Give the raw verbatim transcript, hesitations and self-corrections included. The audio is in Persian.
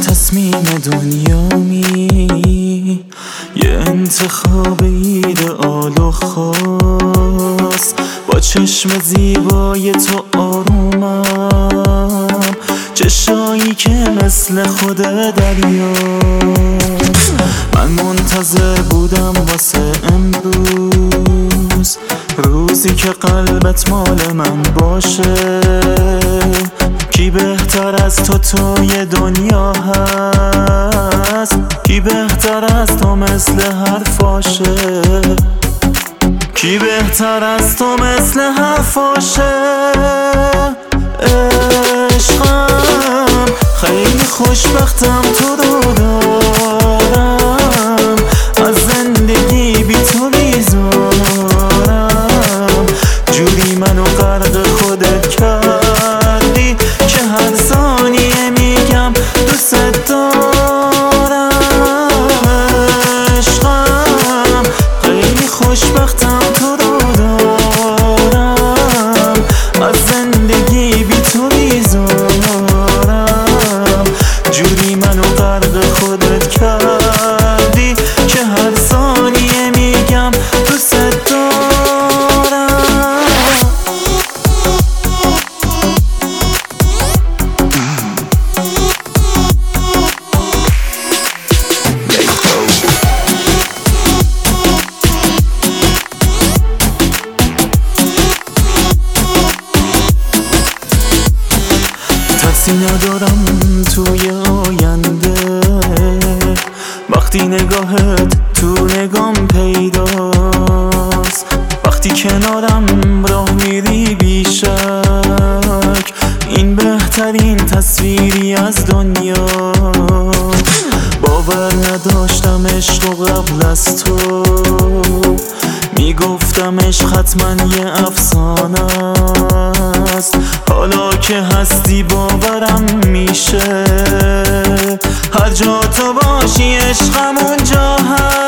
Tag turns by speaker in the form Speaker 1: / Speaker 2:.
Speaker 1: تصمیم دنیامی، یه انتخاب ایدئال و خاص. با چشم زیبای تو آرومم، چشایی که مثل خود دریاست. من منتظر بودم واسه امروز، روزی که قلبت مال من باشه. کی بهتر از تو توی دنیا هست؟ کی بهتر از تو مثل حرفاشه؟ کی بهتر از تو مثل حرفاشه؟ عشقم خیلی خوشبختم تو رو دارم، از زندگی بی تو بیزارم. جوری منو غرق خودت کردی که هر ثانیه میگم دوست دارم. عشقم خیلی خوشبختم تو رو دارم، از زندگی بی تو بیزارم. جوری منو غرق خودت کردی که هر ثانیه میگم دوست دارم. ترسی ندارم توی آینده، وقتی نگاهت تو نگام پیداست. وقتی کنارم راه میری بیشک، این بهترین تصویری از دنیا. باور نداشتم عشق و قبل از تو میگفتم عشق حتما یه افسانه است. حالا که هستی باورم میشه، هر جا تو باشی عشقم اونجا هست.